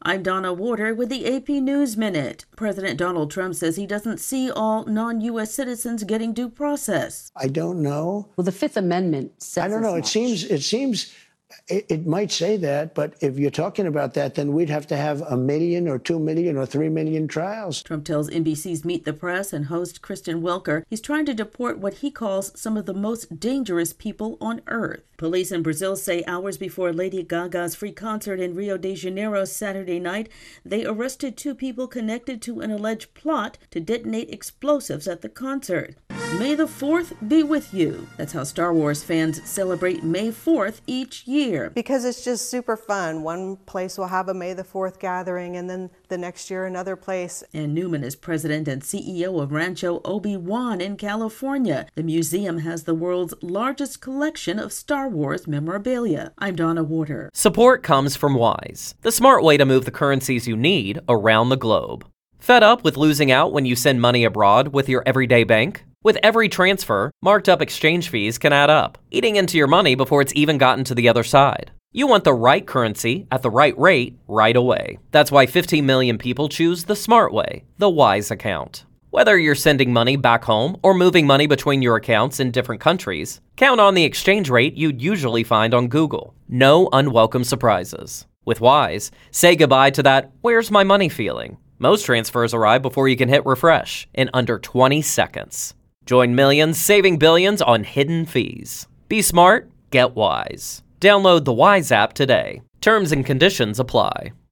I'm Donna Warder with the AP News Minute. President Donald Trump says he doesn't see all non-U.S. citizens getting due process. I don't know. Well, the Fifth Amendment says I don't know. It seems it might say that, but if you're talking about that, then we'd have to have 1 million or 2 million or 3 million trials. Trump tells NBC's Meet the Press and host Kristen Welker he's trying to deport what he calls some of the most dangerous people on earth. Police in Brazil say hours before Lady Gaga's free concert in Rio de Janeiro Saturday night, they arrested 2 people connected to an alleged plot to detonate explosives at the concert. May the 4th be with you. That's how Star Wars fans celebrate May 4th each year. Because it's just super fun. One place will have a May the 4th gathering, and then the next year another place. Ann Newman is president and CEO of Rancho Obi-Wan in California. The museum has the world's largest collection of Star Wars memorabilia. I'm Donna Warder. Support comes from Wise, the smart way to move the currencies you need around the globe. Fed up with losing out when you send money abroad with your everyday bank? With every transfer, marked up exchange fees can add up, eating into your money before it's even gotten to the other side. You want the right currency at the right rate right away. That's why 15 million people choose the smart way, the Wise account. Whether you're sending money back home or moving money between your accounts in different countries, count on the exchange rate you'd usually find on Google. No unwelcome surprises. With Wise, say goodbye to that "where's my money" feeling. Most transfers arrive before you can hit refresh in under 20 seconds. Join millions saving billions on hidden fees. Be smart, get Wise. Download the Wise app today. Terms and conditions apply.